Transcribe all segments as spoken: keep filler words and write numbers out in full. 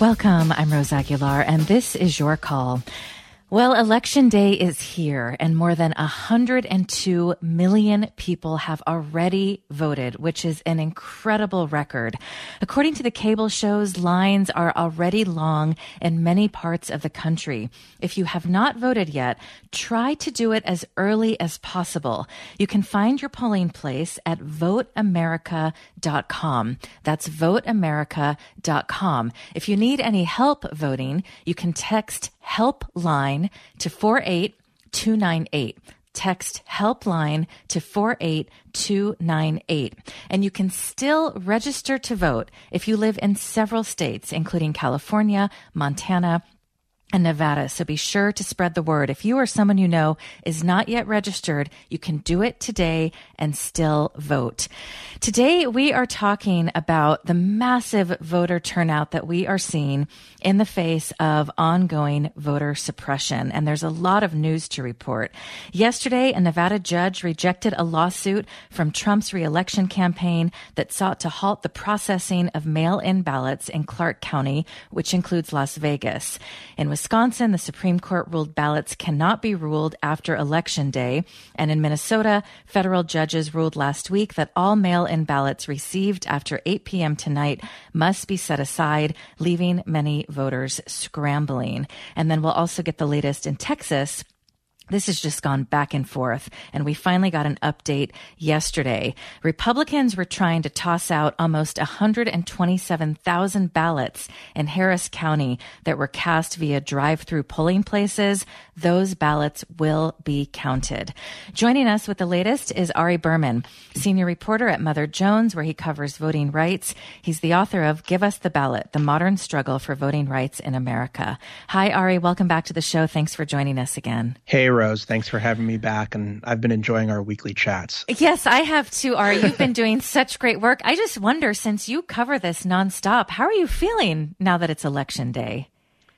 Welcome. I'm Rose Aguilar, and this is Your Call. Well, Election Day is here, and more than one hundred two million people have already voted, which is an incredible record. According to the cable shows, lines are already long in many parts of the country. If you have not voted yet, try to do it as early as possible. You can find your polling place at vote america dot com. That's vote america dot com. If you need any help voting, you can text Helpline to four eight two nine eight. Text Helpline to four eight two nine eight. And you can still register to vote if you live in several states, including California, Montana, and Nevada. So be sure to spread the word. If you or someone you know is not yet registered, you can do it today and still vote. Today, we are talking about the massive voter turnout that we are seeing in the face of ongoing voter suppression. And there's a lot of news to report. Yesterday, a Nevada judge rejected a lawsuit from Trump's reelection campaign that sought to halt the processing of mail-in ballots in Clark County, which includes Las Vegas. In Wisconsin, the Supreme Court ruled ballots cannot be ruled after Election Day. And in Minnesota, federal judges ruled last week that all mail-in ballots received after eight p.m. tonight must be set aside, leaving many voters scrambling. And then we'll also get the latest in Texas. This has just gone back and forth, and we finally got an update yesterday. Republicans were trying to toss out almost one hundred twenty-seven thousand ballots in Harris County that were cast via drive-through polling places. Those ballots will be counted. Joining us with the latest is Ari Berman, senior reporter at Mother Jones, where he covers voting rights. He's the author of Give Us the Ballot, The Modern Struggle for Voting Rights in America. Hi, Ari. Welcome back to the show. Thanks for joining us again. Hey, Rose. Thanks for having me back, and I've been enjoying our weekly chats. Yes, I have too, Ari. You've been doing such great work. I just wonder, since you cover this nonstop, how are you feeling now that it's Election Day?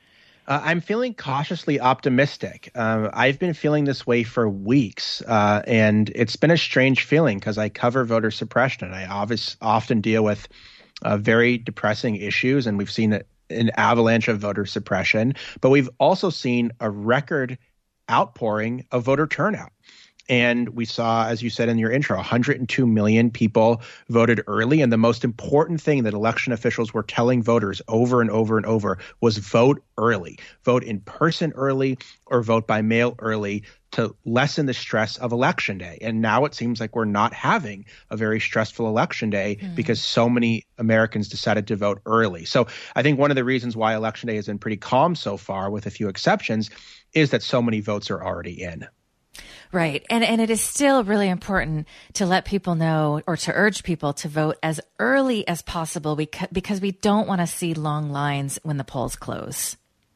Uh, I'm feeling cautiously optimistic. Uh, I've been feeling this way for weeks, uh, and it's been a strange feeling because I cover voter suppression, and I obvious, often deal with uh, very depressing issues, and we've seen an avalanche of voter suppression, but we've also seen a record outpouring of voter turnout. And we saw, as you said in your intro, one hundred two million people voted early. And the most important thing that election officials were telling voters over and over and over was vote early, vote in person early, or vote by mail early to lessen the stress of Election Day. And now it seems like we're not having a very stressful Election Day mm. because so many Americans decided to vote early. So I think one of the reasons why Election Day has been pretty calm so far, with a few exceptions, is that so many votes are already in. Right. And and it is still really important to let people know, or to urge people to vote as early as possible, because we don't want to see long lines when the polls close.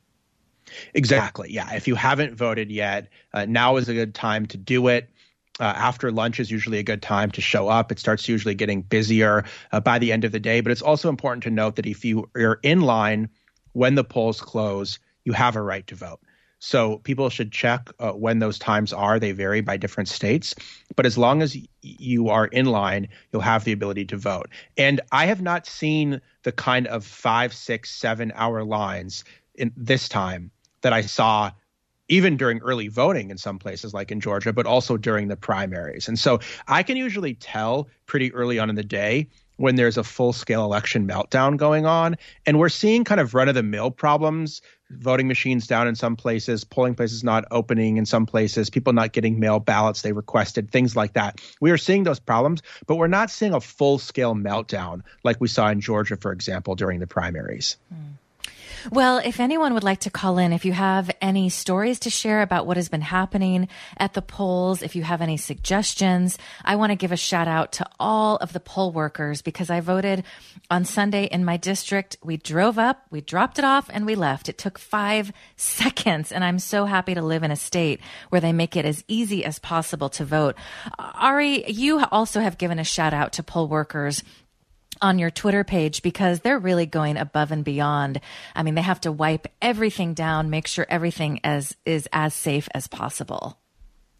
Exactly. Yeah. If you haven't voted yet, uh, now is a good time to do it. Uh, after lunch is usually a good time to show up. It starts usually getting busier uh, by the end of the day. But it's also important to note that if you are in line when the polls close, you have a right to vote. So people should check uh, when those times are. They vary by different states. But as long as y- you are in line, you'll have the ability to vote. And I have not seen the kind of five, six, seven hour lines in this time that I saw even during early voting in some places like in Georgia, but also during the primaries. And so I can usually tell pretty early on in the day when there's a full-scale election meltdown going on. And we're seeing kind of run-of-the-mill problems, voting machines down in some places, polling places not opening in some places, people not getting mail ballots they requested, things like that. We are seeing those problems, but we're not seeing a full-scale meltdown like we saw in Georgia, for example, during the primaries. Mm. Well, if anyone would like to call in, if you have any stories to share about what has been happening at the polls, if you have any suggestions, I want to give a shout out to all of the poll workers, because I voted on Sunday in my district. We drove up, we dropped it off, and we left. It took five seconds, and I'm so happy to live in a state where they make it as easy as possible to vote. Ari, you also have given a shout out to poll workers on your Twitter page, because they're really going above and beyond. I mean, they have to wipe everything down, make sure everything as is as safe as possible.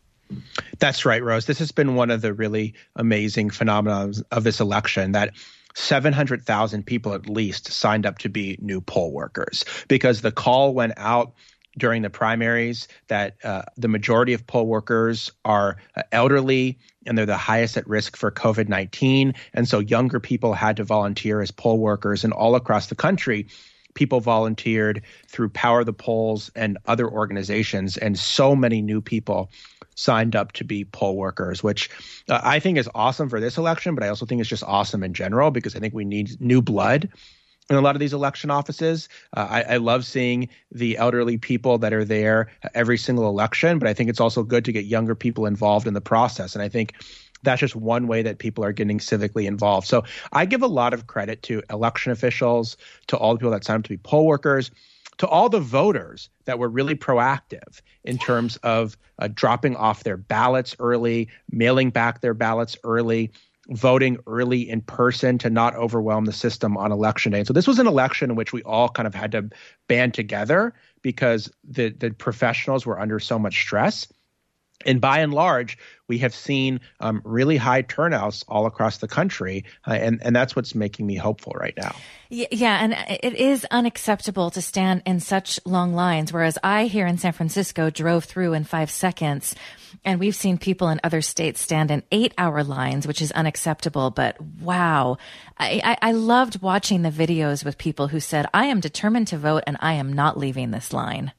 That's right, Rose. This has been one of the really amazing phenomena of this election, that seven hundred thousand people at least signed up to be new poll workers because the call went out during the primaries that uh, the majority of poll workers are uh, elderly and they're the highest at risk for COVID nineteen. And so younger people had to volunteer as poll workers. And all across the country, people volunteered through Power the Polls and other organizations. And so many new people signed up to be poll workers, which uh, I think is awesome for this election. But I also think it's just awesome in general because I think we need new blood in a lot of these election offices. Uh, I, I love seeing the elderly people that are there every single election, but I think it's also good to get younger people involved in the process. And I think that's just one way that people are getting civically involved. So I give a lot of credit to election officials, to all the people that signed up to be poll workers, to all the voters that were really proactive in terms of uh, dropping off their ballots early, mailing back their ballots early, voting early in person to not overwhelm the system on election day. And so this was an election in which we all kind of had to band together because the, the professionals were under so much stress. And by and large, we have seen um, really high turnouts all across the country, uh, and, and that's what's making me hopeful right now. Yeah, and it is unacceptable to stand in such long lines, whereas I here in San Francisco drove through in five seconds, and we've seen people in other states stand in eight-hour lines, which is unacceptable. But wow, I, I, I loved watching the videos with people who said, I am determined to vote, and I am not leaving this line.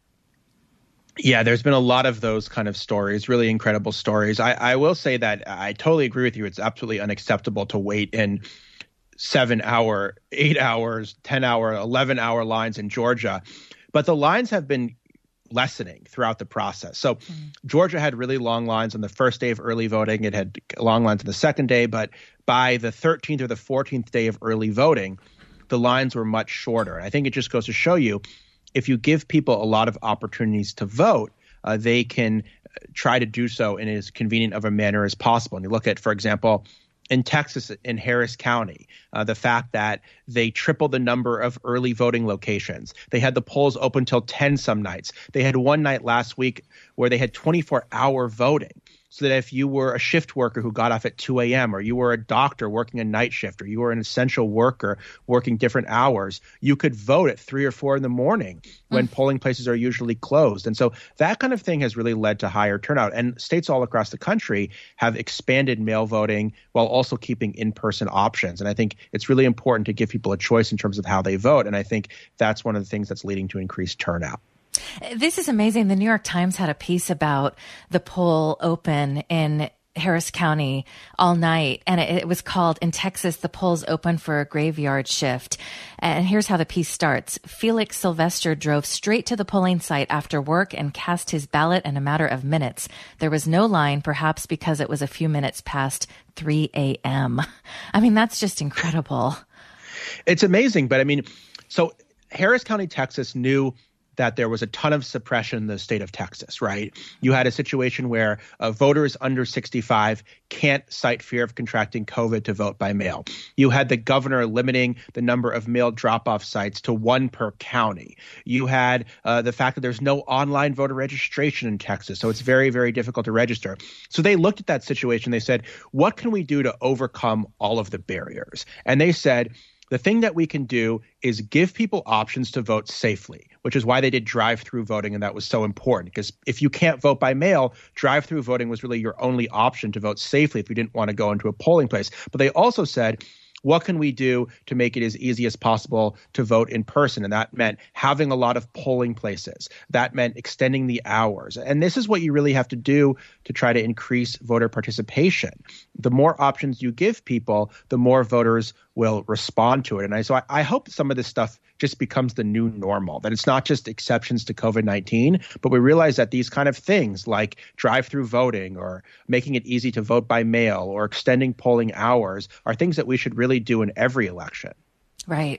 Yeah, there's been a lot of those kind of stories, really incredible stories. I, I will say that I totally agree with you. It's absolutely unacceptable to wait in seven hour, eight hours, ten hour, eleven hour lines in Georgia. But the lines have been lessening throughout the process. So mm-hmm. Georgia had really long lines on the first day of early voting. It had long lines on the second day. But by the thirteenth or the fourteenth day of early voting, the lines were much shorter. And I think it just goes to show you, if you give people a lot of opportunities to vote, uh, they can try to do so in as convenient of a manner as possible. And you look at, for example, in Texas, in Harris County, uh, the fact that they tripled the number of early voting locations. They had the polls open till ten some nights. They had one night last week where they had twenty-four hour voting. So that if you were a shift worker who got off at two a.m. or you were a doctor working a night shift or you were an essential worker working different hours, you could vote at three or four in the morning when mm. polling places are usually closed. And so that kind of thing has really led to higher turnout. And states all across the country have expanded mail voting while also keeping in-person options. And I think it's really important to give people a choice in terms of how they vote. And I think that's one of the things that's leading to increased turnout. This is amazing. The New York Times had a piece about the poll open in Harris County all night, and it, it was called, "In Texas, the polls open for a graveyard shift." And here's how the piece starts. Felix Sylvester drove straight to the polling site after work and cast his ballot in a matter of minutes. There was no line, perhaps because it was a few minutes past three a.m. I mean, that's just incredible. It's amazing. But I mean, so Harris County, Texas knew that there was a ton of suppression in the state of Texas, right? You had a situation where uh, voters under sixty-five can't cite fear of contracting COVID to vote by mail. You had the governor limiting the number of mail drop-off sites to one per county. You had uh, the fact that there's no online voter registration in Texas, so it's very, very difficult to register. So they looked at that situation. They said, what can we do to overcome all of the barriers? And they said, the thing that we can do is give people options to vote safely, which is why they did drive-through voting, and that was so important. Because if you can't vote by mail, drive-through voting was really your only option to vote safely if you didn't want to go into a polling place. But they also said, what can we do to make it as easy as possible to vote in person? And that meant having a lot of polling places. That meant extending the hours. And this is what you really have to do to try to increase voter participation. The more options you give people, the more voters will respond to it. And I, so I, I hope some of this stuff just becomes the new normal, that it's not just exceptions to COVID nineteen, but we realize that these kind of things like drive-through voting or making it easy to vote by mail or extending polling hours are things that we should really do in every election. Right.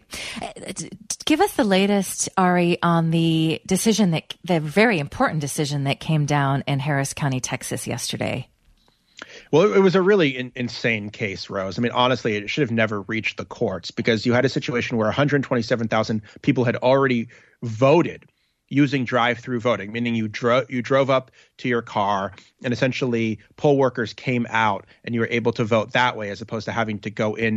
Give us the latest, Ari, on the decision that the very important decision that came down in Harris County, Texas yesterday. Well, it was a really in, insane case, Rose. I mean, honestly, it should have never reached the courts because you had a situation where one hundred twenty-seven thousand people had already voted using drive-through voting, meaning you drove you drove up to your car and essentially poll workers came out and you were able to vote that way as opposed to having to go in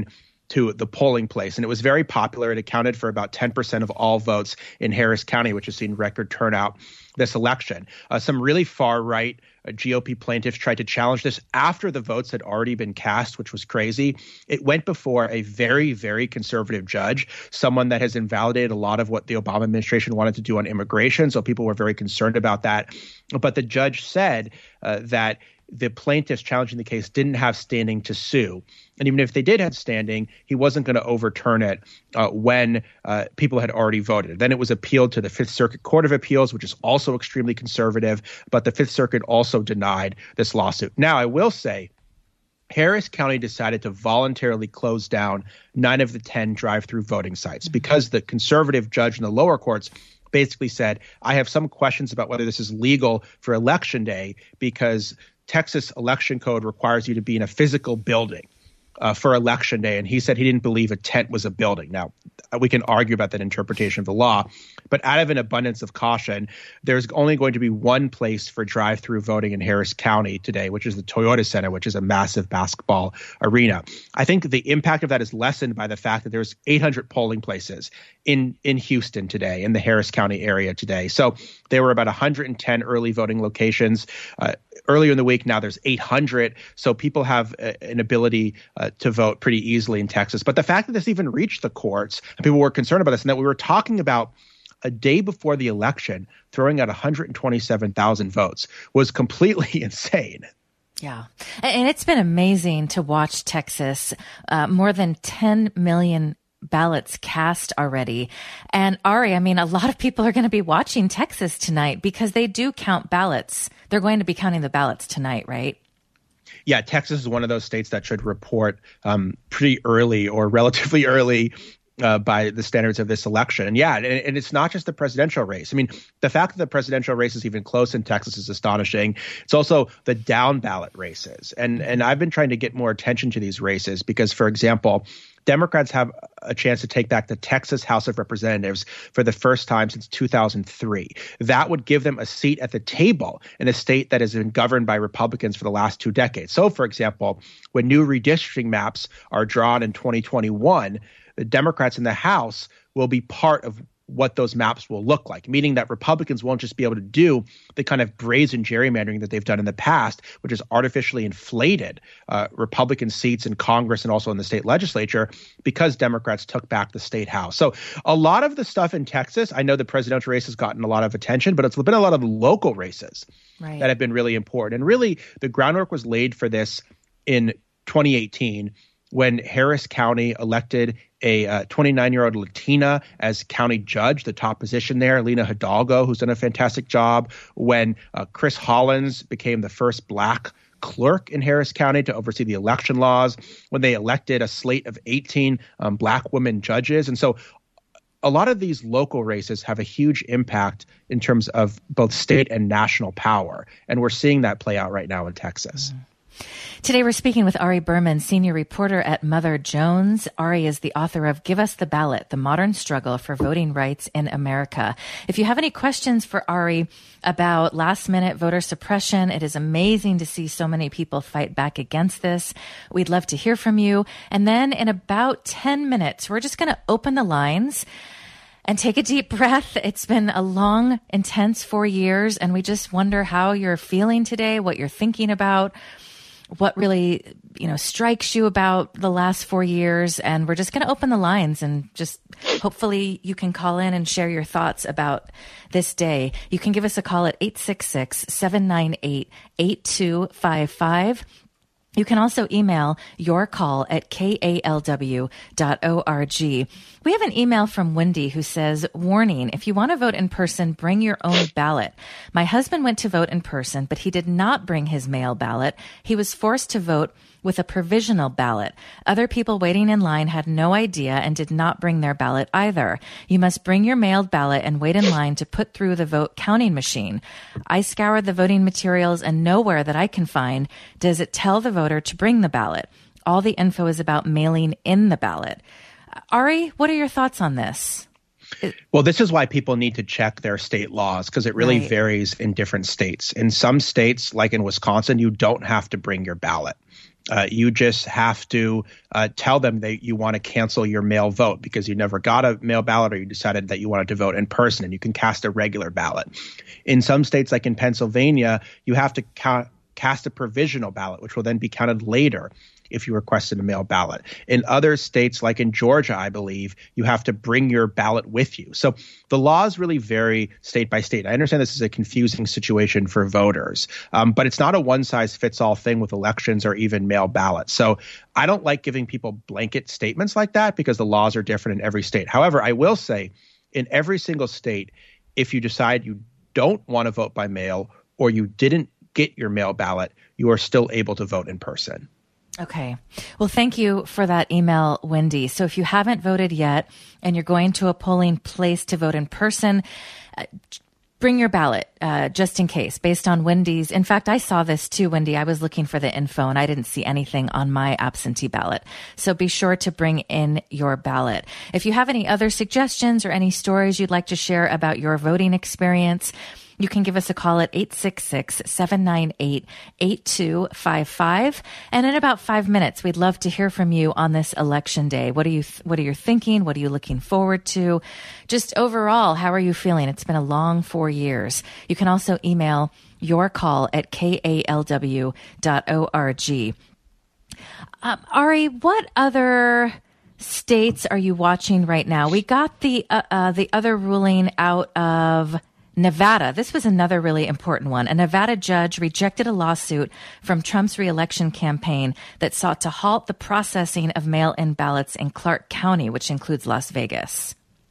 to the polling place. And it was very popular. It accounted for about ten percent of all votes in Harris County, which has seen record turnout this election. Uh, some really far-right uh, G O P plaintiffs tried to challenge this after the votes had already been cast, which was crazy. It went before a very, very conservative judge, someone that has invalidated a lot of what the Obama administration wanted to do on immigration. So people were very concerned about that. But the judge said uh, that the plaintiffs challenging the case didn't have standing to sue. And even if they did have standing, he wasn't going to overturn it uh, when uh, people had already voted. Then it was appealed to the Fifth Circuit Court of Appeals, which is also extremely conservative. But the Fifth Circuit also denied this lawsuit. Now, I will say, Harris County decided to voluntarily close down nine of the ten drive-through voting sites because the conservative judge in the lower courts basically said, I have some questions about whether this is legal for Election Day because Texas election code requires you to be in a physical building uh, for Election Day. And he said he didn't believe a tent was a building. Now, we can argue about that interpretation of the law, but out of an abundance of caution, there's only going to be one place for drive-through voting in Harris County today, which is the Toyota Center, which is a massive basketball arena. I think the impact of that is lessened by the fact that there's eight hundred polling places in, in Houston today, in the Harris County area today. So there were about one hundred ten early voting locations. Uh, earlier in the week, now there's eight hundred. So people have a, an ability uh, to vote pretty easily in Texas. But the fact that this even reached the courts, and people were concerned about this, and that we were talking about a day before the election throwing out one hundred twenty-seven thousand votes was completely insane. Yeah. And it's been amazing to watch Texas, uh, more than ten million ballots cast already. And Ari, I mean, a lot of people are going to be watching Texas tonight because they do count ballots. They're going to be counting the ballots tonight, right? Yeah, Texas is one of those states that should report um, pretty early or relatively early uh, by the standards of this election. And yeah, and, and it's not just the presidential race. I mean, the fact that the presidential race is even close in Texas is astonishing. It's also the down ballot races. And, and I've been trying to get more attention to these races because, for example, Democrats have a chance to take back the Texas House of Representatives for the first time since two thousand three. That would give them a seat at the table in a state that has been governed by Republicans for the last two decades. So, for example, when new redistricting maps are drawn in twenty twenty-one, the Democrats in the House will be part of what those maps will look like, meaning that Republicans won't just be able to do the kind of brazen gerrymandering that they've done in the past, which has artificially inflated uh, Republican seats in Congress and also in the state legislature because Democrats took back the state house. So a lot of the stuff in Texas, I know the presidential race has gotten a lot of attention, but it's been a lot of local races right. that have been really important. And really the groundwork was laid for this in twenty eighteen when Harris County elected a uh, twenty-nine-year-old Latina as county judge, the top position there, Lena Hidalgo, who's done a fantastic job. When uh, Chris Hollins became the first black clerk in Harris County to oversee the election laws, when they elected a slate of eighteen um, black women judges. And so a lot of these local races have a huge impact in terms of both state and national power. And we're seeing that play out right now in Texas. Mm-hmm. Today, we're speaking with Ari Berman, senior reporter at Mother Jones. Ari is the author of Give Us the Ballot, The Modern Struggle for Voting Rights in America. If you have any questions for Ari about last-minute voter suppression, it is amazing to see so many people fight back against this. We'd love to hear from you. And then in about ten minutes, we're just going to open the lines and take a deep breath. It's been a long, intense four years, and we just wonder how you're feeling today, what you're thinking about, what really, you know, strikes you about the last four years. And we're just going to open the lines and just hopefully you can call in and share your thoughts about this day. You can give us a call at eight six six, seven nine eight, eight two five five. You can also email your call at k a l w dot org. We have an email from Wendy who says, warning, if you want to vote in person, bring your own ballot. My husband went to vote in person, but he did not bring his mail ballot. He was forced to vote with a provisional ballot. Other people waiting in line had no idea and did not bring their ballot either. You must bring your mailed ballot and wait in line to put through the vote counting machine. I scoured the voting materials and nowhere that I can find does it tell the voter to bring the ballot. All the info is about mailing in the ballot. Ari, what are your thoughts on this? Well, this is why people need to check their state laws because it really right. varies in different states. In some states, like in Wisconsin, you don't have to bring your ballot. Uh, you just have to uh, tell them that you want to cancel your mail vote because you never got a mail ballot or you decided that you wanted to vote in person, and you can cast a regular ballot. In some states, like in Pennsylvania, you have to ca- cast a provisional ballot, which will then be counted later if you requested a mail ballot. In other states, like in Georgia, I believe, you have to bring your ballot with you. So the laws really vary state by state. I understand this is a confusing situation for voters, um, but it's not a one-size-fits-all thing with elections or even mail ballots. So I don't like giving people blanket statements like that because the laws are different in every state. However, I will say in every single state, if you decide you don't want to vote by mail or you didn't get your mail ballot, you are still able to vote in person. Okay. Well, thank you for that email, Wendy. So if you haven't voted yet and you're going to a polling place to vote in person, uh, bring your ballot uh, just in case, based on Wendy's. In fact, I saw this too, Wendy. I was looking for the info and I didn't see anything on my absentee ballot. So be sure to bring in your ballot. If you have any other suggestions or any stories you'd like to share about your voting experience, you can give us a call at eight six six, seven nine eight, eight two five five. And in about five minutes, we'd love to hear from you on this election day. What are you, th- what are you thinking? What are you looking forward to? Just overall, how are you feeling? It's been a long four years. You can also email your call at k a l w dot org. Um, Ari, what other states are you watching right now? We got the, uh, uh, the other ruling out of Nevada. This was another really important one. A Nevada judge rejected a lawsuit from Trump's reelection campaign that sought to halt the processing of mail-in ballots in Clark County, which includes Las Vegas.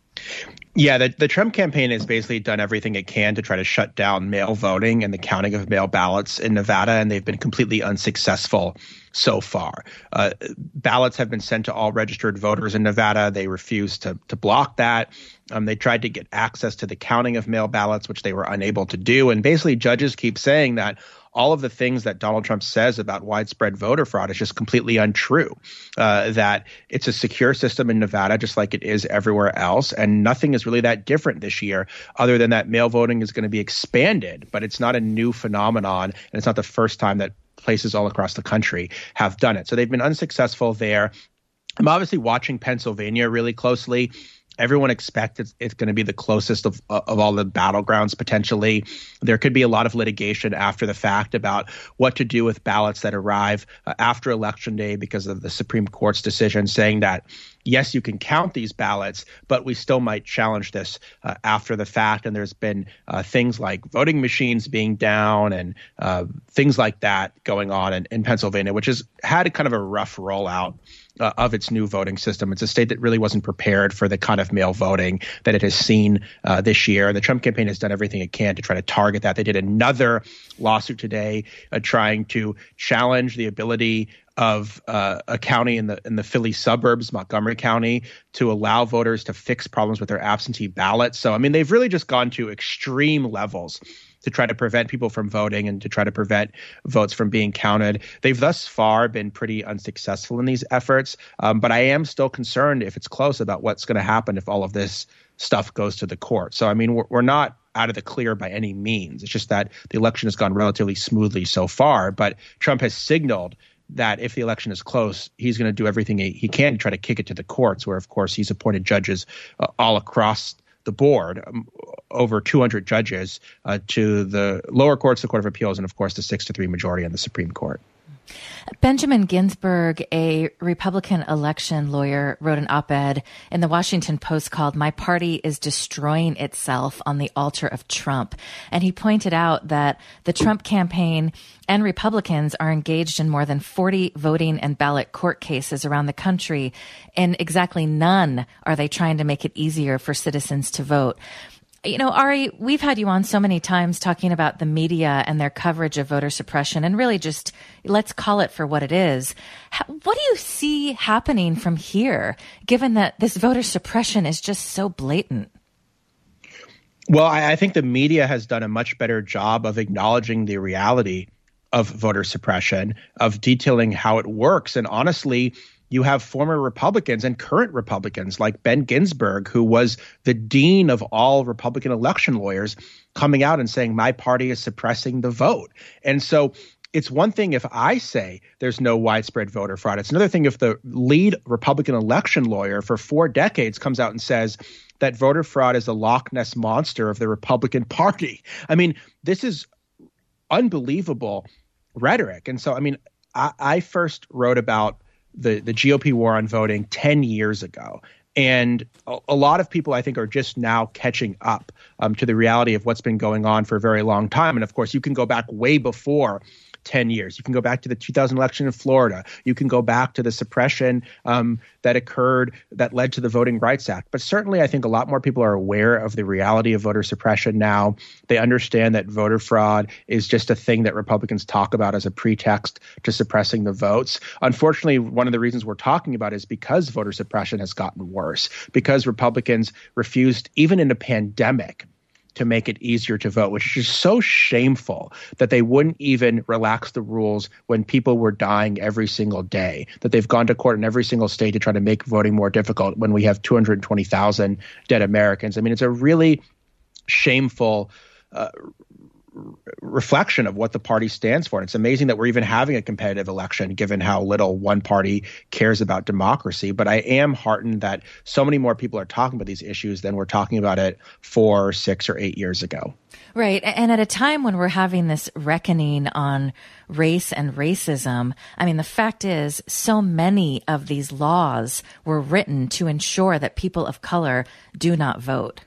Yeah, the, the Trump campaign has basically done everything it can to try to shut down mail voting and the counting of mail ballots in Nevada, and they've been completely unsuccessful so far. Uh, ballots have been sent to all registered voters in Nevada. They refused to, to block that. Um, they tried to get access to the counting of mail ballots, which they were unable to do. And basically, judges keep saying that all of the things that Donald Trump says about widespread voter fraud is just completely untrue, uh, that it's a secure system in Nevada, just like it is everywhere else. And nothing is really that different this year, other than that mail voting is going to be expanded. But it's not a new phenomenon, and it's not the first time that places all across the country have done it. So they've been unsuccessful there. I'm obviously watching Pennsylvania really closely. Everyone expects it's, it's going to be the closest of of all the battlegrounds potentially. There could be a lot of litigation after the fact about what to do with ballots that arrive uh, after Election Day because of the Supreme Court's decision saying that, yes, you can count these ballots, but we still might challenge this uh, after the fact. And there's been uh, things like voting machines being down and uh, things like that going on in, in Pennsylvania, which has had a kind of a rough rollout Uh, of its new voting system. It's a state that really wasn't prepared for the kind of mail voting that it has seen uh, this year. The Trump campaign has done everything it can to try to target that. They did another lawsuit today uh, trying to challenge the ability of uh, a county in the in the Philly suburbs, Montgomery County, to allow voters to fix problems with their absentee ballots. So, I mean, they've really just gone to extreme levels to try to prevent people from voting and to try to prevent votes from being counted. They've thus far been pretty unsuccessful in these efforts, um, but I am still concerned if it's close about what's going to happen if all of this stuff goes to the court. So, I mean, we're, we're not out of the clear by any means. It's just that the election has gone relatively smoothly so far, but Trump has signaled that if the election is close, he's going to do everything he, he can to try to kick it to the courts, where, of course, he's appointed judges uh, all across the board, um, over two hundred judges uh, to the lower courts, the Court of Appeals, and, of course, the six to three majority on the Supreme Court. Benjamin Ginsburg, a Republican election lawyer, wrote an op-ed in the Washington Post called "My Party is Destroying Itself on the Altar of Trump." And he pointed out that the Trump campaign and Republicans are engaged in more than forty voting and ballot court cases around the country, and exactly none are they trying to make it easier for citizens to vote. You know, Ari, we've had you on so many times talking about the media and their coverage of voter suppression, and really just let's call it for what it is. How, what do you see happening from here, given that this voter suppression is just so blatant? Well, I, I think the media has done a much better job of acknowledging the reality of voter suppression, of detailing how it works. And honestly, you have former Republicans and current Republicans like Ben Ginsburg, who was the dean of all Republican election lawyers, coming out and saying, my party is suppressing the vote. And so it's one thing if I say there's no widespread voter fraud. It's another thing if the lead Republican election lawyer for four decades comes out and says that voter fraud is the Loch Ness monster of the Republican Party. I mean, this is unbelievable rhetoric. And so, I mean, I, I first wrote about the, the G O P war on voting ten years ago. And a, a lot of people, I think, are just now catching up um, to the reality of what's been going on for a very long time. And of course, you can go back way before ten years. You can go back to the two thousand election in Florida. You can go back to the suppression um, that occurred that led to the Voting Rights Act. But certainly, I think a lot more people are aware of the reality of voter suppression now. They understand that voter fraud is just a thing that Republicans talk about as a pretext to suppressing the votes. Unfortunately, one of the reasons we're talking about is because voter suppression has gotten worse, because Republicans refused, even in a pandemic, to make it easier to vote, which is just so shameful that they wouldn't even relax the rules when people were dying every single day, that they've gone to court in every single state to try to make voting more difficult when we have two hundred twenty thousand dead Americans. I mean, it's a really shameful uh, reflection of what the party stands for. And it's amazing that we're even having a competitive election, given how little one party cares about democracy. But I am heartened that so many more people are talking about these issues than we're talking about it four, six, or eight years ago. Right. And at a time when we're having this reckoning on race and racism, I mean, the fact is so many of these laws were written to ensure that people of color do not vote.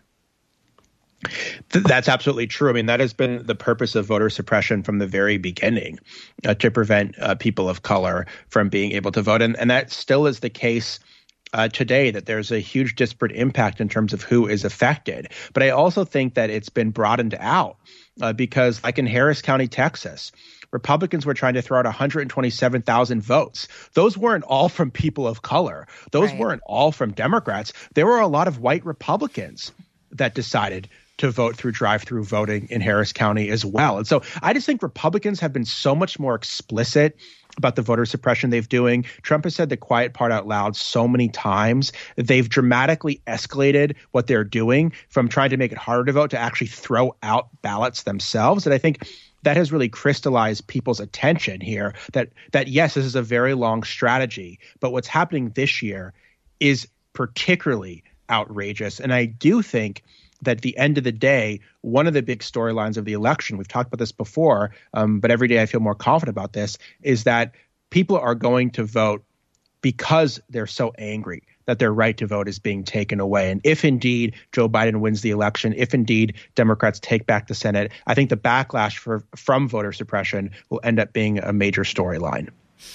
That's absolutely true. I mean, that has been the purpose of voter suppression from the very beginning, uh, to prevent uh, people of color from being able to vote. And, and that still is the case uh, today, that there's a huge disparate impact in terms of who is affected. But I also think that it's been broadened out uh, because, like in Harris County, Texas, Republicans were trying to throw out one hundred twenty-seven thousand votes. Those weren't all from people of color. Those right. weren't all from Democrats. There were a lot of white Republicans that decided to vote through drive-through voting in Harris County as well. And so I just think Republicans have been so much more explicit about the voter suppression they've doing. Trump has said the quiet part out loud so many times. They've dramatically escalated what they're doing from trying to make it harder to vote to actually throw out ballots themselves. And I think that has really crystallized people's attention here that, that yes, this is a very long strategy, but what's happening this year is particularly outrageous. And I do think that at the end of the day, one of the big storylines of the election, we've talked about this before, um, but every day I feel more confident about this, is that people are going to vote because they're so angry that their right to vote is being taken away. And if indeed Joe Biden wins the election, if indeed Democrats take back the Senate, I think the backlash for, from voter suppression will end up being a major storyline.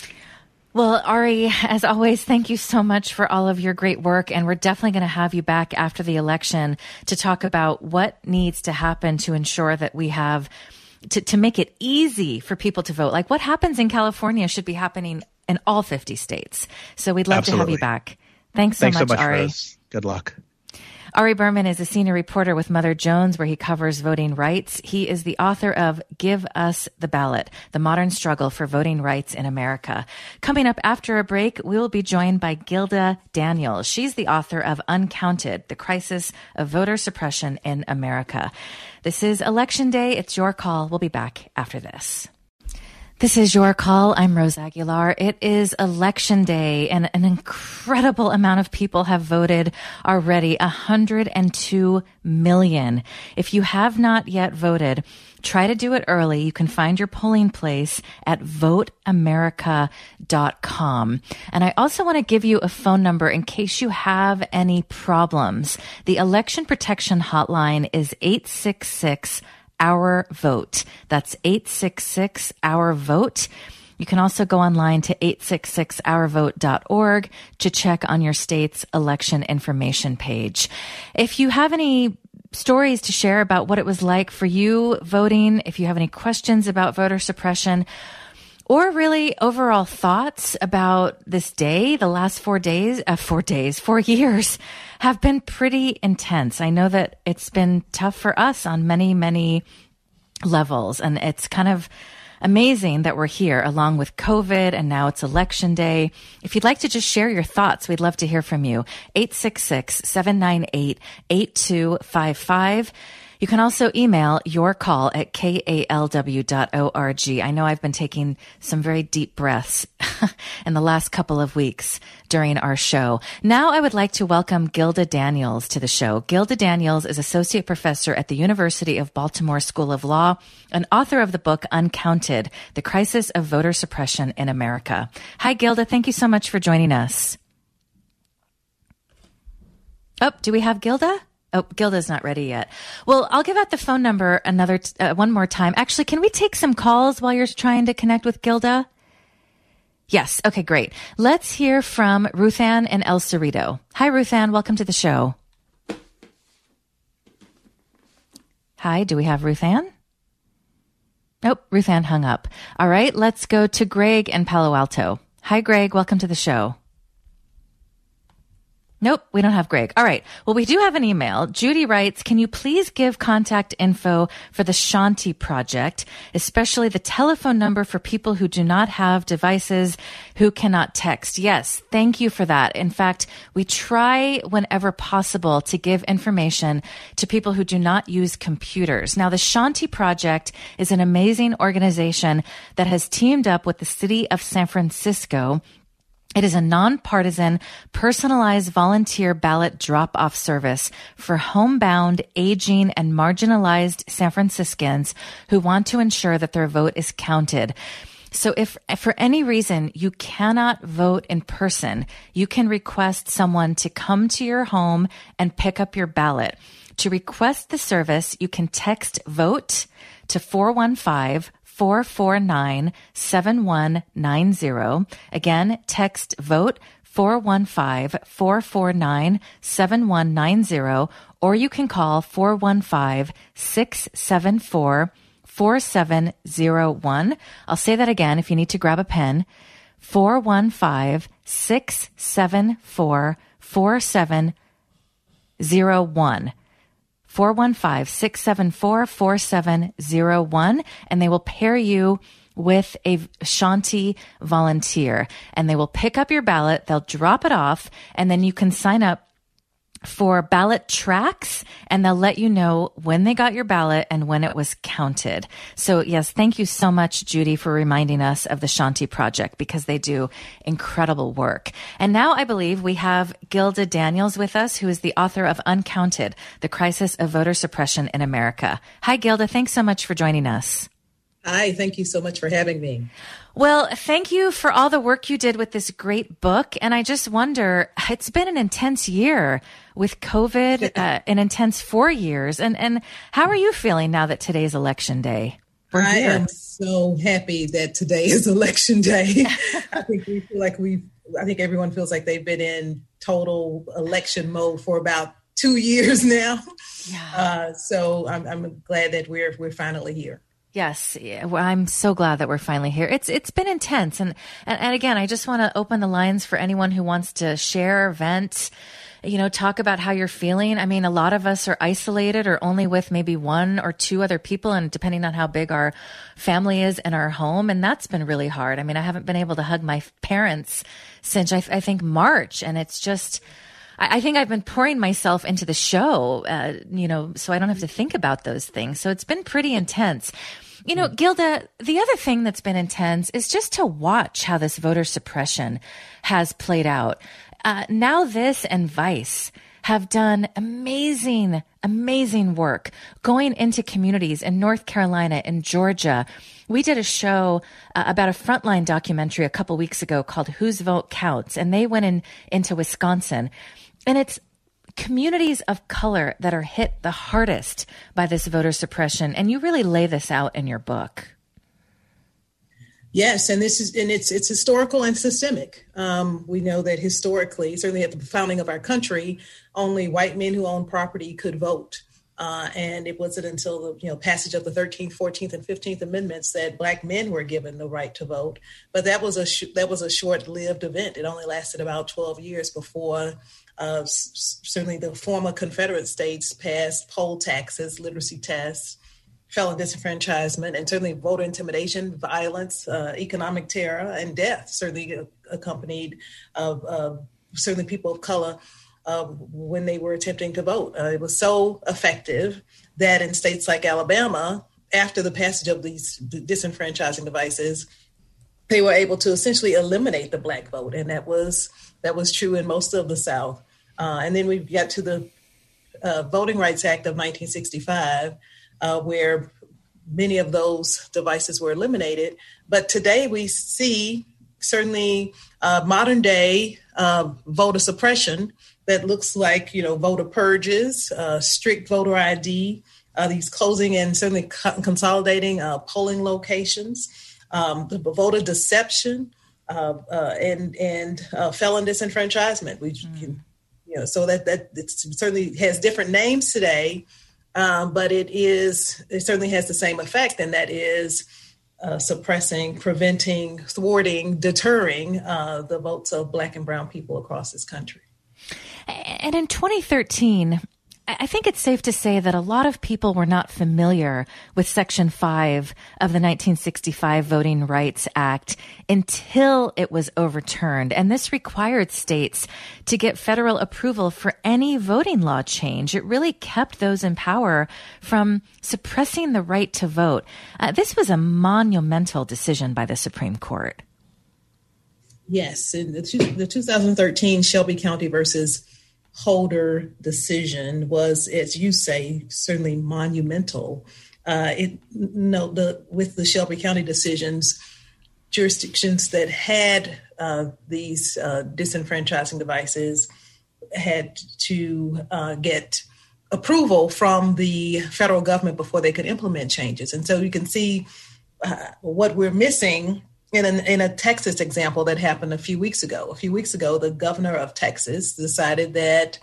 Well, Ari, as always, thank you so much for all of your great work. And we're definitely going to have you back after the election to talk about what needs to happen to ensure that we have to, to make it easy for people to vote. Like what happens in California should be happening in all fifty states. So we'd love Absolutely. to have you back. Thanks so Thanks much, so much, Ari. Rose. Good luck. Ari Berman is a senior reporter with Mother Jones, where he covers voting rights. He is the author of Give Us the Ballot, The Modern Struggle for Voting Rights in America. Coming up after a break, we will be joined by Gilda Daniels. She's the author of Uncounted, The Crisis of Voter Suppression in America. This is Election Day. It's your call. We'll be back after this. This is Your Call. I'm Rose Aguilar. It is Election Day, and an incredible amount of people have voted already, one hundred two million. If you have not yet voted, try to do it early. You can find your polling place at vote america dot com. And I also want to give you a phone number in case you have any problems. The Election Protection Hotline is eight six six Our Vote. That's eight six six Our Vote. You can also go online to eight six six our vote dot org to check on your state's election information page. If you have any stories to share about what it was like for you voting, if you have any questions about voter suppression, or really overall thoughts about this day, the last four days, uh, four days, four years have been pretty intense. I know that it's been tough for us on many, many levels, and it's kind of amazing that we're here along with COVID, and now it's Election Day. If you'd like to just share your thoughts, we'd love to hear from you. eight six six, seven nine eight, eight two five five. You can also email your call at k a l w dot org. I know I've been taking some very deep breaths in the last couple of weeks during our show. Now I would like to welcome Gilda Daniels to the show. Gilda Daniels is Associate Professor at the University of Baltimore School of Law and author of the book Uncounted, The Crisis of Voter Suppression in America. Hi, Gilda. Thank you so much for joining us. Oh, do we have Gilda? Oh, Gilda's not ready yet. Well, I'll give out the phone number another t- uh, one more time. Actually, can we take some calls while you're trying to connect with Gilda? Yes. Okay, great. Let's hear from Ruthann and El Cerrito. Hi, Ruthann. Welcome to the show. Hi, do we have Ruthann? Nope, Ruthann hung up. All right, let's go to Greg in Palo Alto. Hi, Greg. Welcome to the show. Nope, we don't have Greg. All right. Well, we do have an email. Judy writes, can you please give contact info for the Shanti Project, especially the telephone number for people who do not have devices, who cannot text? Yes, thank you for that. In fact, we try whenever possible to give information to people who do not use computers. Now, the Shanti Project is an amazing organization that has teamed up with the city of San Francisco. It is a nonpartisan, personalized volunteer ballot drop-off service for homebound, aging, and marginalized San Franciscans who want to ensure that their vote is counted. So if, if for any reason you cannot vote in person, you can request someone to come to your home and pick up your ballot. To request the service, you can text VOTE to four one five, four four nine, seven one nine zero. Again, text VOTE four one five, four four nine, seven one nine zero, or you can call four one five, six seven four, four seven zero one. I'll say that again if you need to grab a pen. four one five, six seven four, four seven zero one. four one five, six seven four, four seven zero one, and they will pair you with a Shanti volunteer, and they will pick up your ballot, they'll drop it off, and then you can sign up for ballot tracks, and they'll let you know when they got your ballot and when it was counted. So yes, thank you so much, Judy, for reminding us of the Shanti Project, because they do incredible work. And now I believe we have Gilda Daniels with us, who is the author of Uncounted, The Crisis of Voter Suppression in America. Hi, Gilda. Thanks so much for joining us. Hi, thank you so much for having me. Well, thank you for all the work you did with this great book. And I just wonder, it's been an intense year with COVID, uh, an intense four years. And, and how are you feeling now that today's election day? We're I here. am so happy that today is election day. I think we feel like we, I think everyone feels like they've been in total election mode for about two years now. Yeah. Uh, so I'm, I'm glad that we're, we're finally here. Yes, well, I'm so glad that we're finally here. It's it's been intense, and and, and again, I just want to open the lines for anyone who wants to share, vent, you know, talk about how you're feeling. I mean, a lot of us are isolated or only with maybe one or two other people, and depending on how big our family is in our home, and that's been really hard. I mean, I haven't been able to hug my parents since I, I think March, and it's just. I think I've been pouring myself into the show, uh, you know, so I don't have to think about those things. So it's been pretty intense. You know, Gilda, the other thing that's been intense is just to watch how this voter suppression has played out. Uh, Now This and Vice have done amazing, amazing work going into communities in North Carolina and Georgia. We did a show uh, about a Frontline documentary a couple weeks ago called Whose Vote Counts, and they went in into Wisconsin. And it's communities of color that are hit the hardest by this voter suppression. And you really lay this out in your book. Yes, and this is and it's it's historical and systemic. Um, we know that historically, certainly at the founding of our country, only white men who owned property could vote. Uh, and it wasn't until the you know passage of the thirteenth, fourteenth, and fifteenth Amendments that Black men were given the right to vote. But that was a sh- that was a short-lived event. It only lasted about twelve years before uh, s- certainly the former Confederate states passed poll taxes, literacy tests, felon disenfranchisement, and certainly voter intimidation, violence, uh, economic terror, and death, certainly accompanied of uh, certainly people of color. uh, when they were attempting to vote. Uh, it was so effective that in states like Alabama, after the passage of these disenfranchising devices, they were able to essentially eliminate the Black vote. And that was that was true in most of the South. Uh, and then we got to the uh, Voting Rights Act of nineteen sixty-five, uh, where many of those devices were eliminated. But today we see certainly uh, modern day uh, voter suppression that looks like, you know, voter purges, uh, strict voter I D, uh, these closing and certainly co- consolidating uh, polling locations, um, the voter deception, uh, uh, and and uh, felon disenfranchisement. We mm. can, you know, so that that it certainly has different names today, um, but it is it certainly has the same effect, and that is uh, suppressing, preventing, thwarting, deterring uh, the votes of Black and brown people across this country. And in twenty thirteen, I think it's safe to say that a lot of people were not familiar with Section five of the nineteen sixty-five Voting Rights Act until it was overturned. And this required states to get federal approval for any voting law change. It really kept those in power from suppressing the right to vote. Uh, this was a monumental decision by the Supreme Court. Yes, in the, two, the two thousand thirteen Shelby County versus Holder decision was, as you say, certainly monumental. Uh, it no, the with the Shelby County decisions, jurisdictions that had uh, these uh, disenfranchising devices had to uh, get approval from the federal government before they could implement changes, and so you can see uh, what we're missing. In a, in a Texas example that happened a few weeks ago. A few weeks ago, the governor of Texas decided that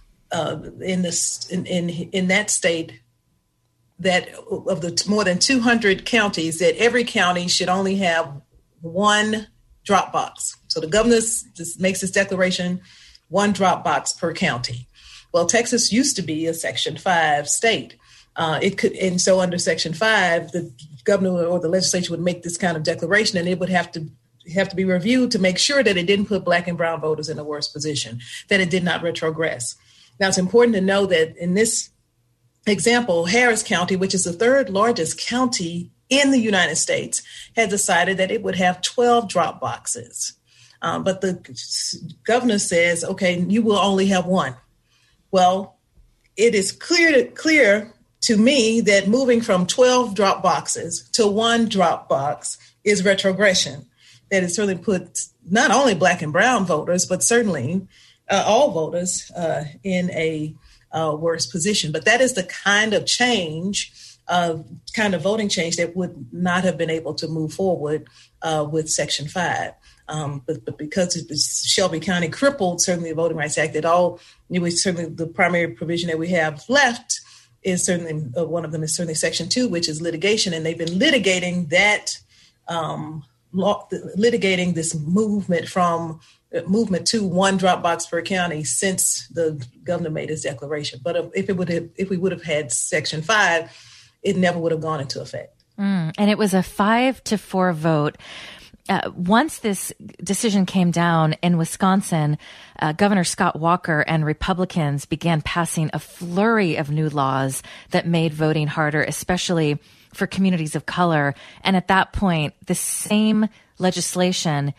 uh, in this in, in in that state, that of the more than two hundred counties, that every county should only have one drop box. So the governor just makes this declaration: one drop box per county. Well, Texas used to be a Section five state. Uh, it could, and so under Section five, the governor or the legislature would make this kind of declaration, and it would have to have to be reviewed to make sure that it didn't put Black and brown voters in a worse position, that it did not retrogress. Now, it's important to know that in this example, Harris County, which is the third largest county in the United States, had decided that it would have twelve drop boxes. Um, but the governor says, okay, you will only have one. Well, it is clear to, clear to me that moving from twelve drop boxes to one drop box is retrogression. That it certainly puts not only Black and brown voters, but certainly uh, all voters uh, in a uh, worse position. But that is the kind of change, uh, kind of voting change that would not have been able to move forward uh, with Section five. Um, but, but because it was Shelby County crippled, certainly the Voting Rights Act, that all, it was certainly the primary provision that we have left is certainly, uh, one of them is certainly Section two, which is litigation. And they've been litigating that, um, law, litigating this movement from uh, movement to one drop box per county since the governor made his declaration. But if it would have, if we would have had Section five, it never would have gone into effect. Mm, and it was a five to four vote. Uh, once this decision came down in Wisconsin, uh, Governor Scott Walker and Republicans began passing a flurry of new laws that made voting harder, especially for communities of color. And at that point, the same legislation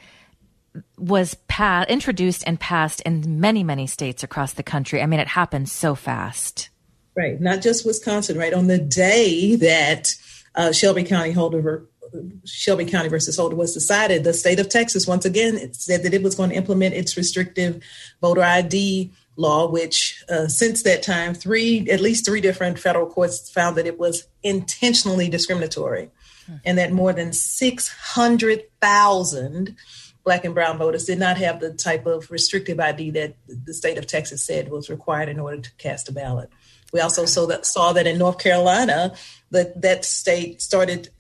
was pa- introduced and passed in many, many states across the country. I mean, it happened so fast. Right. Not just Wisconsin, right? On the day that uh, Shelby County Holder Shelby County versus Holder was decided, the state of Texas, once again, it said that it was going to implement its restrictive voter I D law, which uh, since that time, three, at least three different federal courts found that it was intentionally discriminatory, hmm. and that more than six hundred thousand Black and brown voters did not have the type of restrictive I D that the state of Texas said was required in order to cast a ballot. We also saw that, saw that in North Carolina, that that state started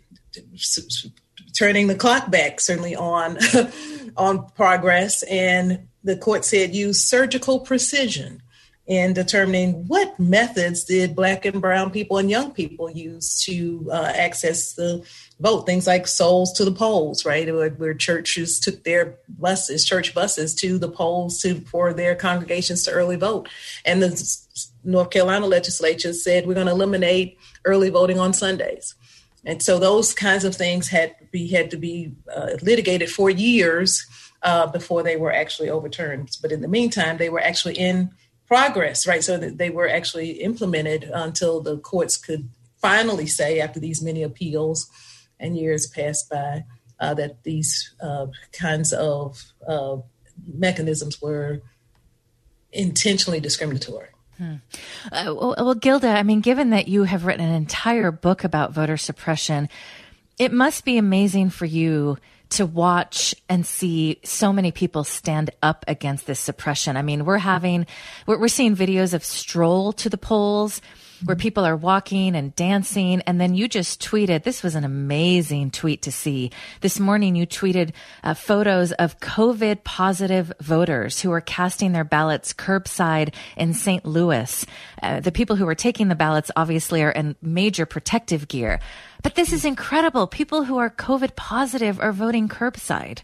turning the clock back, certainly on on progress, and the court said use surgical precision in determining what methods did Black and brown people and young people use to uh, access the vote. Things like souls to the polls, right? Where, where churches took their buses, church buses to the polls to for their congregations to early vote. And the North Carolina legislature said, we're going to eliminate early voting on Sundays. And so those kinds of things had to be, had to be uh, litigated for years uh, before they were actually overturned. But in the meantime, they were actually in progress, right? So that they were actually implemented until the courts could finally say, after these many appeals and years passed by, uh, that these uh, kinds of uh, mechanisms were intentionally discriminatory. Hmm. Uh, well, well, Gilda, I mean, given that you have written an entire book about voter suppression, it must be amazing for you to watch and see so many people stand up against this suppression. I mean, we're having, we're, we're seeing videos of stroll to the polls where people are walking and dancing. And then you just tweeted, this was an amazing tweet to see. This morning, you tweeted uh, photos of COVID positive voters who are casting their ballots curbside in Saint Louis. Uh, the people who are taking the ballots obviously are in major protective gear. But this is incredible. People who are COVID positive are voting curbside.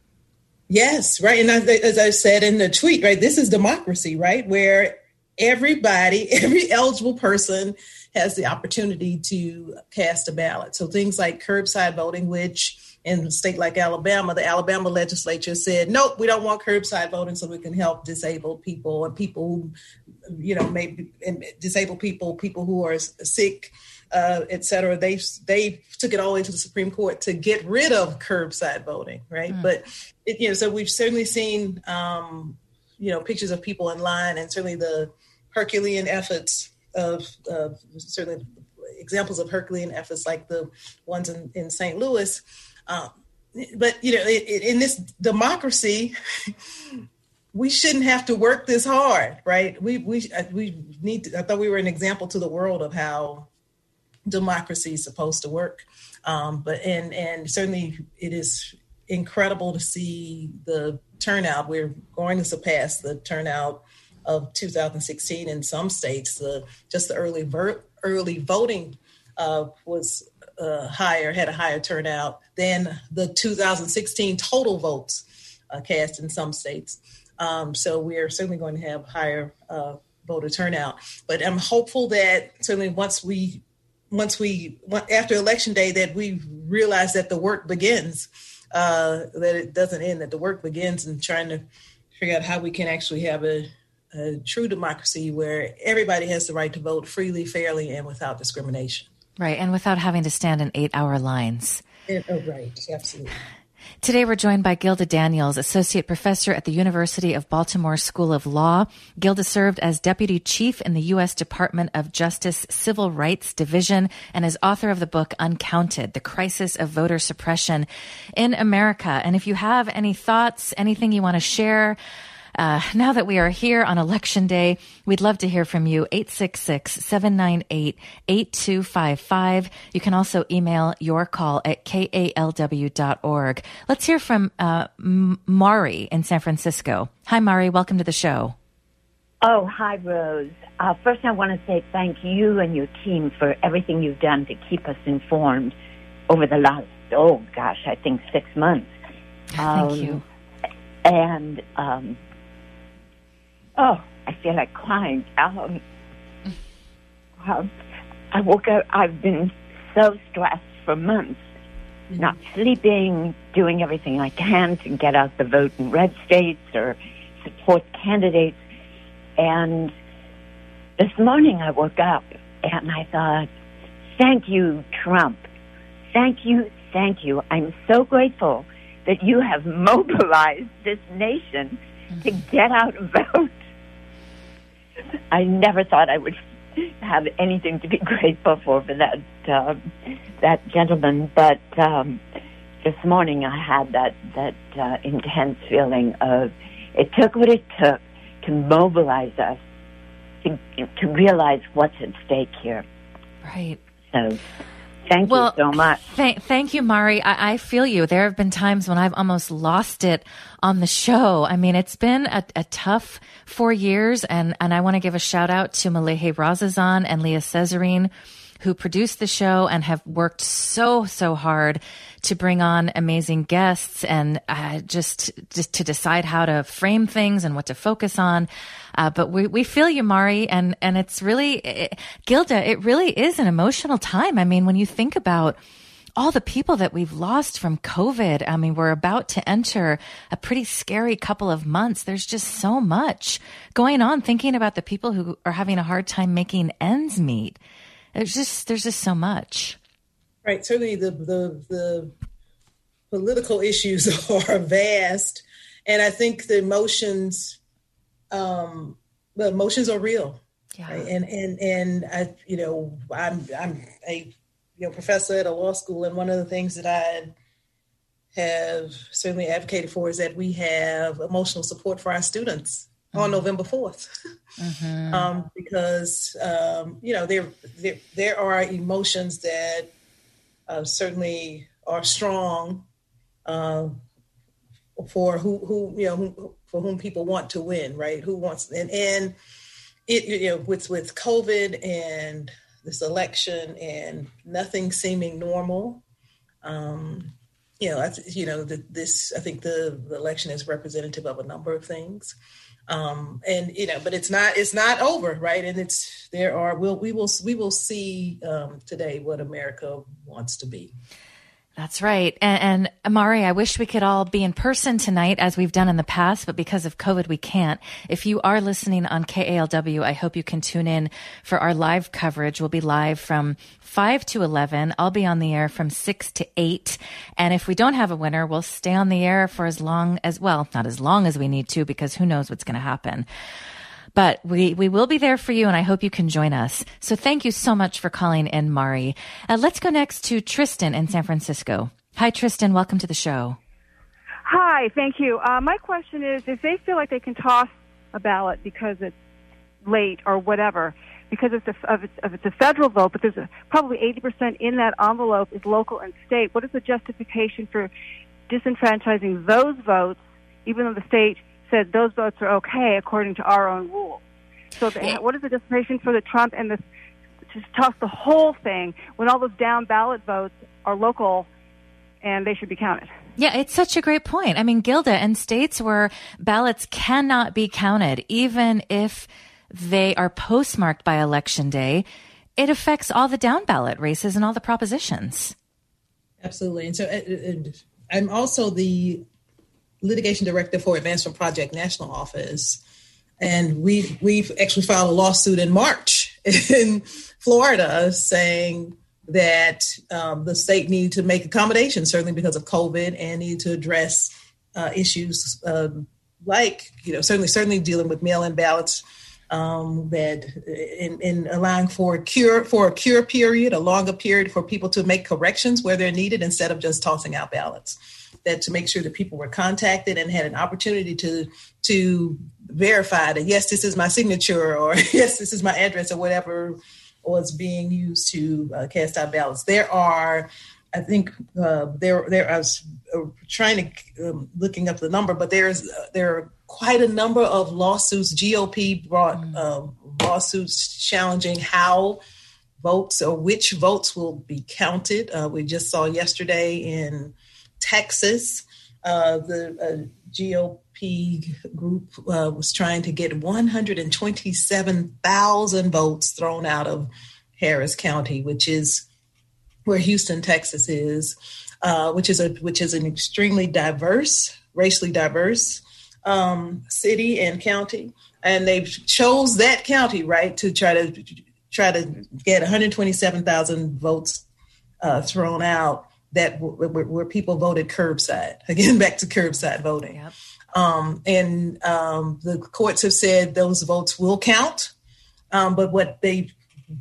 Yes, right. And as I said in the tweet, right, this is democracy, right, where everybody, every eligible person has the opportunity to cast a ballot. So things like curbside voting, which in a state like Alabama, the Alabama legislature said, nope, we don't want curbside voting so we can help disabled people and people who, you know, maybe disabled people, people who are sick, uh, et cetera. They, they took it all the way to the Supreme Court to get rid of curbside voting, right? Mm. But, it, you know, so we've certainly seen, um, you know, pictures of people in line, and certainly the Herculean efforts of uh, certainly examples of Herculean efforts like the ones in, in Saint Louis. Um, but, you know, it, it, in this democracy, we shouldn't have to work this hard, right? We we we need to, I thought we were an example to the world of how democracy is supposed to work. Um, but and and certainly it is incredible to see the turnout. We're going to surpass the turnout of two thousand sixteen in some states. The just the early ver- early voting uh, was uh, higher, had a higher turnout than the two thousand sixteen total votes uh, cast in some states. Um, so we are certainly going to have higher uh, voter turnout. But I'm hopeful that certainly once we once we after Election Day that we realize that the work begins, uh, that it doesn't end, that the work begins in trying to figure out how we can actually have a a true democracy where everybody has the right to vote freely, fairly, and without discrimination. Right, and without having to stand in eight-hour lines. It, oh, right, absolutely. Today, we're joined by Gilda Daniels, Associate Professor at the University of Baltimore School of Law. Gilda served as Deputy Chief in the U S Department of Justice Civil Rights Division and is author of the book Uncounted, The Crisis of Voter Suppression in America. And if you have any thoughts, anything you want to share, Uh, now that we are here on Election Day, we'd love to hear from you, eight six six, seven nine eight, eight two five five. You can also email your call at K A L W dot org. Let's hear from uh, M- Mari in San Francisco. Hi, Mari. Welcome to the show. Oh, hi, Rose. Uh, first, I want to say thank you and your team for everything you've done to keep us informed over the last, oh, gosh, I think six months. Um, thank you. And, um, oh, I feel like crying. Um, um, I woke up, I've been so stressed for months, mm-hmm. not sleeping, doing everything I can to get out the vote in red states or support candidates. And this morning I woke up and I thought, thank you, Trump. Thank you, thank you. I'm so grateful that you have mobilized this nation mm-hmm. to get out and vote. I never thought I would have anything to be grateful for for that uh, that gentleman, but um, this morning I had that that uh, intense feeling of it took what it took to mobilize us to to realize what's at stake here. Right. So, Thank well, you so much. Th- thank you, Mari. I-, I feel you. There have been times when I've almost lost it on the show. I mean, it's been a, a tough four years, and, and I want to give a shout out to Malehe Razazan and Leah Cesarine, who produced the show and have worked so, so hard to bring on amazing guests and uh, just, just to decide how to frame things and what to focus on. Uh, but we, we feel you, Mari, and, and it's really, it, Gilda, it really is an emotional time. I mean, when you think about all the people that we've lost from COVID, I mean, we're about to enter a pretty scary couple of months. There's just so much going on, thinking about the people who are having a hard time making ends meet. There's just, there's just so much. Right. Certainly the, the, the political issues are vast. And I think the emotions, um, the emotions are real. Yeah. Right? And, and, and I, you know, I'm, I'm a, you know, professor at a law school. And one of the things that I have certainly advocated for is that we have emotional support for our students mm-hmm. on November fourth. Mm-hmm. Um, because, um, you know, there, there, there are emotions that uh, certainly are strong uh, for who, who, you know, who, for whom people want to win, right? Who wants, and, and it, you know, with, with COVID and this election and nothing seeming normal, um, you know, I, you know, the, this, I think the, the election is representative of a number of things. Um, and, you know, but it's not, it's not over. Right. And it's, there are, we'll, we will, we will see um, today what America wants to be. That's right. And, and Amari, I wish we could all be in person tonight as we've done in the past, but because of COVID, we can't. If you are listening on K A L W, I hope you can tune in for our live coverage. We'll be live from five to eleven. I'll be on the air from six to eight. And if we don't have a winner, we'll stay on the air for as long as, well, not as long as we need to, because who knows what's going to happen. But we, we will be there for you, and I hope you can join us. So thank you so much for calling in, Mari. Uh, let's go next to Tristan in San Francisco. Hi, Tristan. Welcome to the show. Hi. Thank you. Uh, my question is, if they feel like they can toss a ballot because it's late or whatever, because it's a, of, it's, of it's a federal vote, but there's a, probably eighty percent in that envelope is local and state, what is the justification for disenfranchising those votes, even though the state said those votes are okay according to our own rules? So the, what is the justification for the Trump and the to toss the whole thing when all those down ballot votes are local and they should be counted? Yeah, it's such a great point. I mean, Gilda, in states where ballots cannot be counted, even if they are postmarked by Election Day, it affects all the down ballot races and all the propositions. Absolutely. And so and I'm also the litigation director for Advancement Project National Office. And we, we've actually filed a lawsuit in March in Florida saying that um, the state needed to make accommodations, certainly because of COVID, and needed to address uh, issues um, like, you know, certainly certainly dealing with mail-in ballots, um, that in, in allowing for a cure for a cure period, a longer period for people to make corrections where they're needed instead of just tossing out ballots. That to make sure that people were contacted and had an opportunity to to verify that, yes, this is my signature, or yes, this is my address, or whatever was being used to uh, cast out ballots. There are, I think, uh, there there I was uh, trying to um, looking up the number, but there's uh, there are quite a number of lawsuits. G O P brought uh, lawsuits challenging how votes or which votes will be counted. Uh, we just saw yesterday in Texas, uh, the uh, G O P group uh, was trying to get one hundred twenty-seven thousand votes thrown out of Harris County, which is where Houston, Texas is, uh, which is a which is an extremely diverse, racially diverse um, city and county, and they chose that county, right, to try to try to get one hundred twenty-seven thousand votes uh, thrown out. That where, where people voted curbside, again, back to curbside voting. Yep. Um, and um, the courts have said those votes will count. Um, but what they,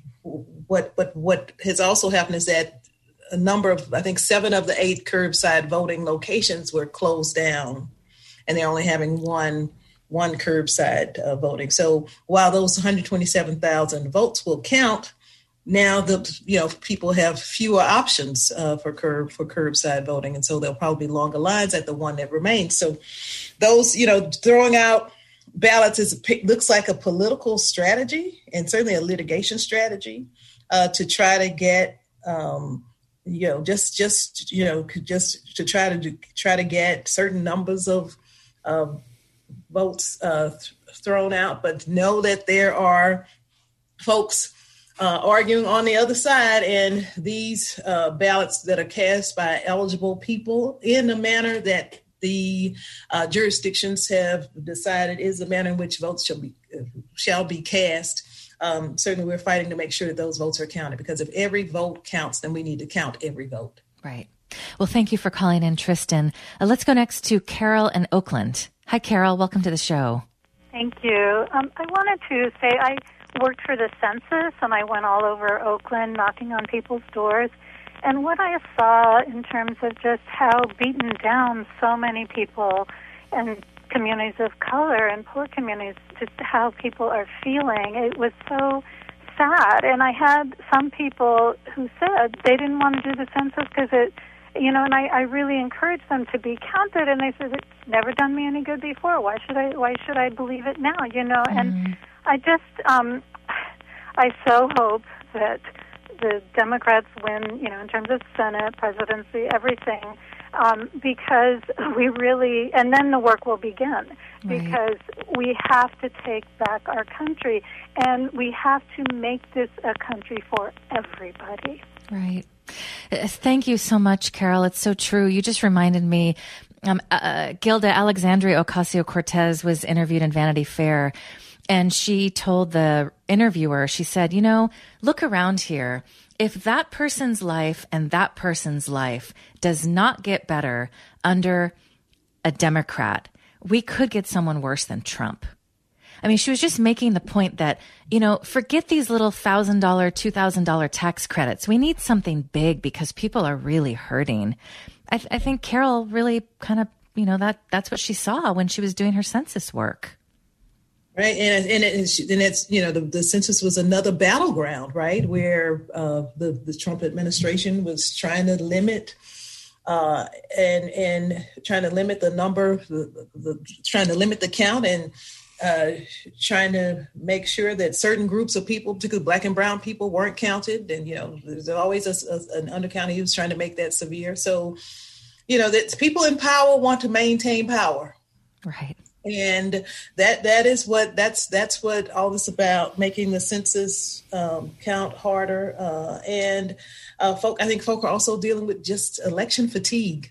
what, but what has also happened is that a number of, I think seven of the eight curbside voting locations were closed down, and they're only having one, one curbside uh, voting. So while those one hundred twenty-seven thousand votes will count, now the you know people have fewer options uh, for curb for curbside voting, and so there'll probably be longer lines at the one that remains. So those you know throwing out ballots is looks like a political strategy and certainly a litigation strategy uh, to try to get um, you know just just you know just to try to do, try to get certain numbers of uh, votes uh, th- thrown out, but know that there are folks Uh, arguing on the other side, and these uh, ballots that are cast by eligible people in a manner that the uh, jurisdictions have decided is the manner in which votes shall be uh, shall be cast. Um, certainly, we're fighting to make sure that those votes are counted, because if every vote counts, then we need to count every vote. Right. Well, thank you for calling in, Tristan. Uh, let's go next to Carol in Oakland. Hi, Carol. Welcome to the show. Thank you. Um, I wanted to say I worked for the census, and I went all over Oakland knocking on people's doors. And what I saw in terms of just how beaten down so many people and communities of color and poor communities, just how people are feeling, it was so sad. And I had some people who said they didn't want to do the census because it, you know, and I, I really encouraged them to be counted, and they said, it's never done me any good before. Why should I, why should I believe it now, you know? Mm. And I just, um, I so hope that the Democrats win, you know, in terms of Senate, presidency, everything, um, because we really, and then the work will begin, right. Because we have to take back our country, and we have to make this a country for everybody. Right. Thank you so much, Carol. It's so true. You just reminded me, um, uh, Gilda Alexandria Ocasio-Cortez was interviewed in Vanity Fair, and she told the interviewer, she said, you know, look around here. If that person's life and that person's life does not get better under a Democrat, we could get someone worse than Trump. I mean, she was just making the point that, you know, forget these little one thousand dollars, two thousand dollars tax credits. We need something big because people are really hurting. I, th- I think Carol really kind of, you know, that that's what she saw when she was doing her census work. Right. And, and, it, and it's, you know, the, the census was another battleground, right, where uh, the, the Trump administration was trying to limit uh, and and trying to limit the number, the, the, trying to limit the count and uh, trying to make sure that certain groups of people, particularly Black and brown people, weren't counted. And, you know, there's always a, a, an undercounting who's trying to make that severe. So, you know, that people in power want to maintain power. Right. And that that is what that's that's what all this about, making the census um, count harder. Uh, and uh, folk, I think folk are also dealing with just election fatigue.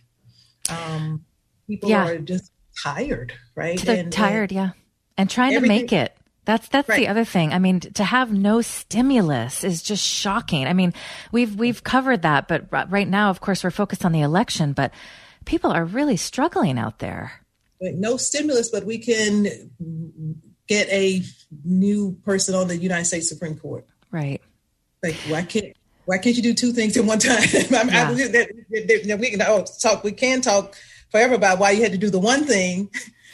Um, people yeah. are just tired, right? They're and, tired, and yeah. And trying to make it. That's that's right. The other thing. I mean, to have no stimulus is just shocking. I mean, we've we've covered that, but right now, of course, we're focused on the election. But people are really struggling out there. No stimulus, but we can get a new person on the United States Supreme Court. Right. Like, why can't why can't you do two things at one time? I mean, yeah. I, that, that, that we can oh, talk. We can talk forever about why you had to do the one thing,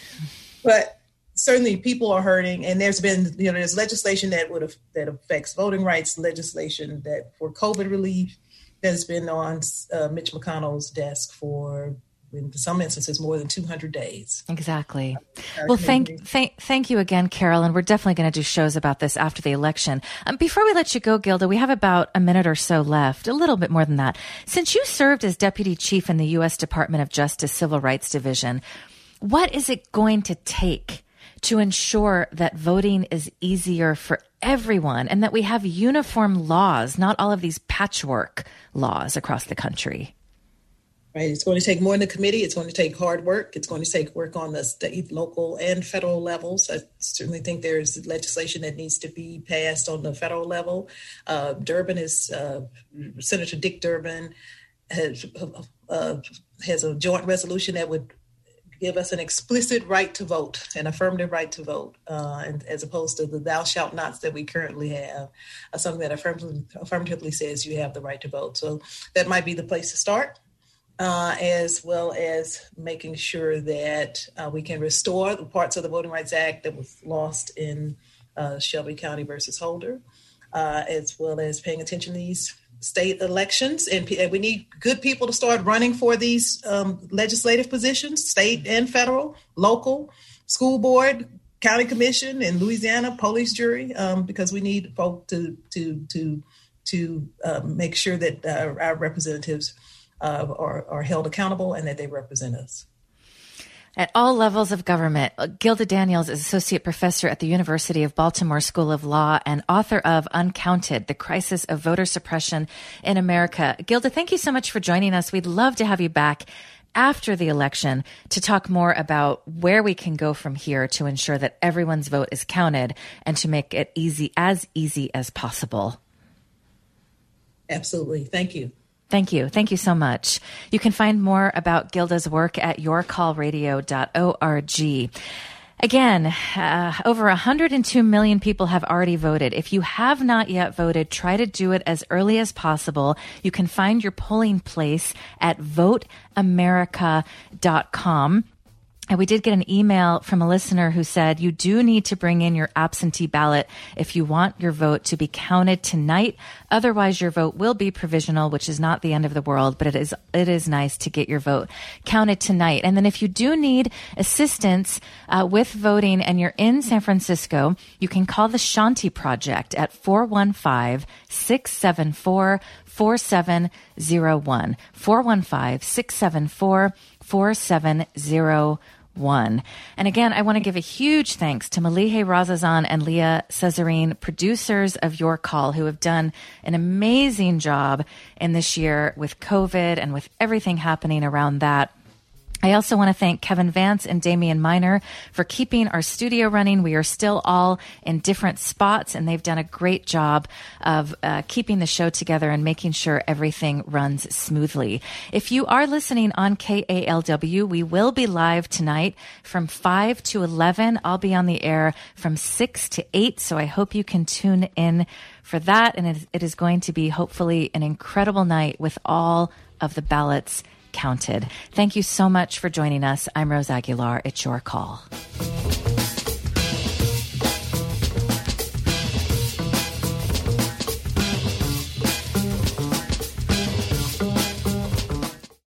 but certainly people are hurting, and there's been you know there's legislation that would have that affects voting rights, legislation that for COVID relief that has been on uh, Mitch McConnell's desk for, in some instances, more than two hundred days. Exactly. Well, thank, thank, thank you again, Carol. And we're definitely going to do shows about this after the election. Um, before we let you go, Gilda, we have about a minute or so left, a little bit more than that. Since you served as deputy chief in the U S Department of Justice Civil Rights Division, what is it going to take to ensure that voting is easier for everyone and that we have uniform laws, not all of these patchwork laws across the country? Right. It's going to take more than the committee. It's going to take hard work. It's going to take work on the state, local, and federal levels. I certainly think there's legislation that needs to be passed on the federal level. Uh, Durbin is, uh, Senator Dick Durbin has, uh, has a joint resolution that would give us an explicit right to vote, an affirmative right to vote, uh, and as opposed to the thou shalt nots that we currently have, uh, something that affirmatively, affirmatively says you have the right to vote. So that might be the place to start. Uh, as well as making sure that uh, we can restore the parts of the Voting Rights Act that was lost in uh, Shelby County versus Holder. uh, as well as paying attention to these state elections. And, and we need good people to start running for these um, legislative positions, state and federal, local, school board, county commission in Louisiana, police jury, um, because we need folk to to to to uh, make sure that uh, our representatives uh, are, are held accountable and that they represent us. At all levels of government, Gilda Daniels is Associate Professor at the University of Baltimore School of Law and author of Uncounted, The Crisis of Voter Suppression in America. Gilda, thank you so much for joining us. We'd love to have you back after the election to talk more about where we can go from here to ensure that everyone's vote is counted and to make it easy, as easy as possible. Absolutely. Thank you. Thank you. Thank you so much. You can find more about Gilda's work at your call radio dot org. Again, uh, over one hundred two million people have already voted. If you have not yet voted, try to do it as early as possible. You can find your polling place at vote america dot com. And we did get an email from a listener who said you do need to bring in your absentee ballot if you want your vote to be counted tonight. Otherwise, your vote will be provisional, which is not the end of the world, but it is it is nice to get your vote counted tonight. And then if you do need assistance uh, with voting and you're in San Francisco, you can call the Shanti Project at four one five, six seven four, four seven zero one. four one five, six seven four, four seven zero one. And again, I want to give a huge thanks to Malihe Razazan and Leah Cesarine, producers of Your Call, who have done an amazing job in this year with COVID and with everything happening around that. I also want to thank Kevin Vance and Damian Miner for keeping our studio running. We are still all in different spots, and they've done a great job of uh, keeping the show together and making sure everything runs smoothly. If you are listening on K A L W, we will be live tonight from five to eleven. I'll be on the air from six to eight, so I hope you can tune in for that. And it, it is going to be hopefully an incredible night with all of the ballots counted. Thank you so much for joining us. I'm Rose Aguilar. It's Your Call.